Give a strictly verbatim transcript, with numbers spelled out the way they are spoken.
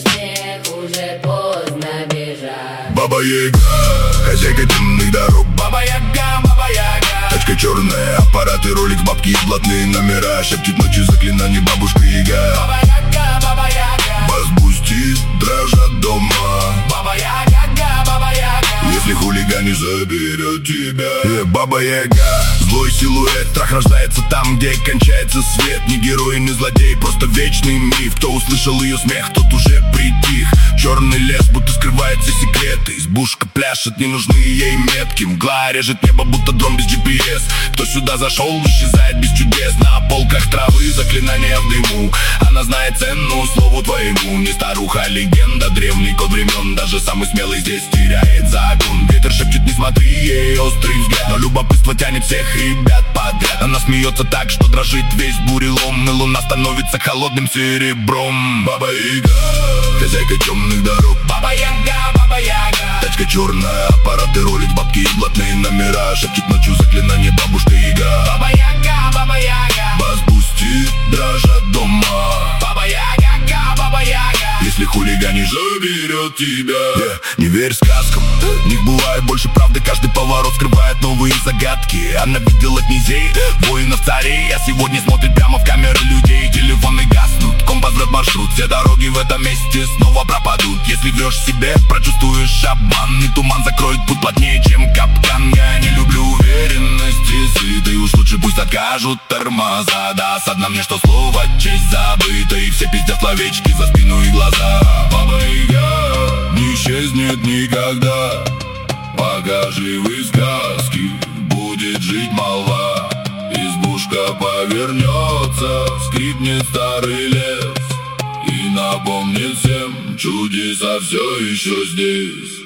снег, уже поздно бежать. Баба-Яга, хозяйка темных дорог. Баба-Яга, Баба-Яга. Тачка черная, аппараты, ролик, бабки и блатные номера. Шепчет ночью заклинание бабушка Яга. Баба-Яга, Баба-Яга. Бас бустит, дрожат дома. Баба-Яга, Баба-Яга. Если хулиган не заберет тебя. э, Баба-Яга, злой силуэт. Страх рождается там, где кончается свет. Не герой, не злодей, просто вечный миф. Кто услышал ее смех, тот уже притих. Черный лес, будто скрывает все секреты. Избушка пляшет, не нужны ей метки. Мгла режет небо, будто дрон без джи пи эс. Кто сюда зашел, исчезает без чудес. На полках травы, заклинания в дыму. Она знает цену слову твоему. Не старуха, а легенда, древний код времен. Даже самый смелый здесь теряет закон. Ветер шепчет, не смотри, ей острый взгляд. Но любопытство тянет всех ребят подряд. Она смеется так, что дрожит весь бурелом. И луна становится холодным серебром. Баба-Яга, хозяйка темных дорог. Баба-Яга, Баба-Яга. Тачка черная, аппараты, ролик, бабки и блатные номера. Шепчет ночью заклинание бабушка Яга. Баба-Яга, Баба-Яга. Бас бустит, дрожат дома. Баба-Яга, Баба-Яга. Если хулиган не заберет тебя. yeah. Не верь сказкам, в них бывает больше правды. Каждый поворот скрывает новые загадки. Она видела князей, воинов, царей. А сегодня смотрит прямо в камеры людей. Телефоны гаснут, компас врет маршрут. Все дороги в этом месте снова пропадут. Если врешь себе, прочувствуешь обман. И туман закроет путь плотнее, чем капкан. Я не люблю уверенности, сытый. Уж лучше пусть откажут тормоза. Да, осадно мне, что слово честь забыта. И все пиздят словечки за спину и глаза. Баба-Яга не исчезнет никогда. Пока живы сказки, будет жить молва. Избушка повернется, скрипнет старый лес. И напомнит всем, чудеса все еще здесь.